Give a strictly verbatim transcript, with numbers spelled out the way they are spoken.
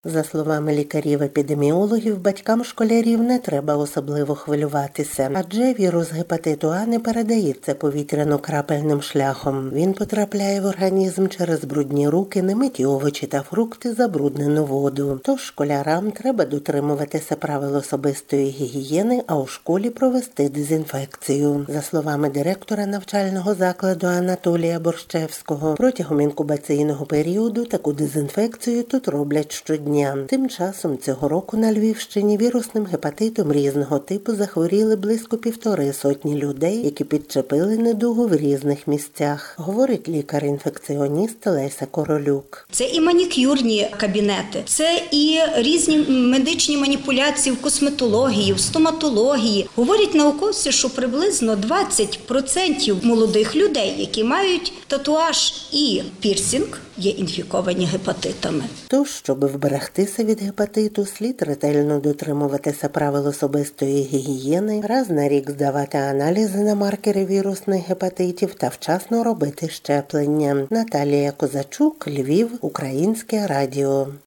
За словами лікарів-епідеміологів, батькам школярів не треба особливо хвилюватися, адже вірус гепатиту А не передається повітряно-крапельним шляхом. Він потрапляє в організм через брудні руки, немиті овочі та фрукти, забруднену воду. Тож школярам треба дотримуватися правил особистої гігієни, а у школі провести дезінфекцію. За словами директора навчального закладу Анатолія Борщевського, протягом інкубаційного періоду таку дезінфекцію тут роблять щодня. Тим часом цього року на Львівщині вірусним гепатитом різного типу захворіли близько півтори сотні людей, які підчепили недугу в різних місцях, говорить лікар-інфекціоніст Леся Королюк. Це і манікюрні кабінети, це і різні медичні маніпуляції в косметології, в стоматології. Говорять науковці, що приблизно двадцять відсотків молодих людей, які мають татуаж і пірсинг, є інфіковані гепатитами. Тож, щоб вберегтися від гепатиту, слід ретельно дотримуватися правил особистої гігієни, раз на рік здавати аналізи на маркери вірусних гепатитів та вчасно робити щеплення. Наталія Козачук, Львів, Українське радіо.